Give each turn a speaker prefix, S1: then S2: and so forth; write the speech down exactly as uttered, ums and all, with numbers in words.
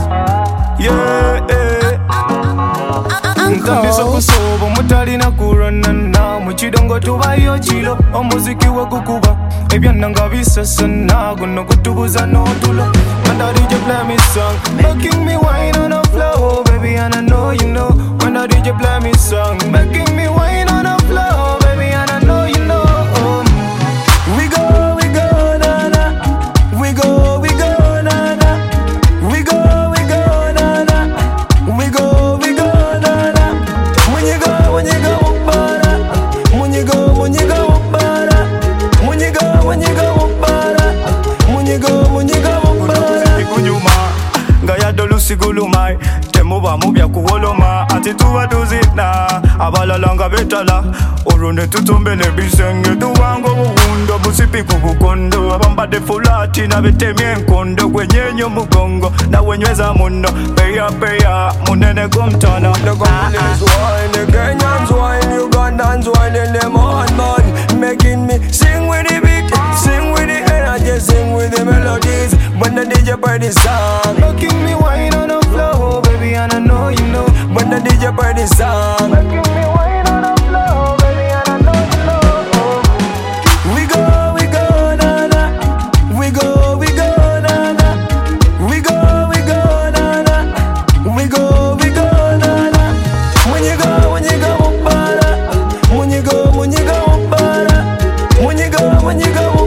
S1: Yeah, yeah. Ntandisa kusoba mutalina kuranana muchidongo tubayo chilo omuziki wakukuba ebyana nga bisasana guno kutubuza n'otulo. When the D J play me song, making me wine on the floor, baby, and I know you know. When the D J play me song, making me wine on the floor, baby, and I know you know. We go, we go, na na. We go, we go, na na. We go, we go, na na. We go, we go, na na. When you go, when you go, para. When you go, when you go, para. When you go, when you go, para. When you go, when you go, para. Ikunyuma, gaya dolu sigulumai. Temuba mubya kuwoloma, ati tuwa tuzina. Abalalanga betala, urunde tutumbele bisenge. Tuwango wundo, busipi kukukondo. Abambade fulati na betemye nkondo. Kwenyenyo mugongo, na wenyweza mundo. Peya peya, munene kumtana. The Congolese wine, the Kenyans wine, Ugandans wine, and them on man, making me sing with the beat, sing with the energy, sing with the melodies. When the D J play the song, making me wine on the floor, baby, and I know you know. When the D J play the song, making me wine on the floor, baby, and I know you know. We go, we go, na na. We go, we go, na na. We go, we go, na na. We go, we go, na na. When you go, when you go, para. When you go, when you go, para. When you go, when you go.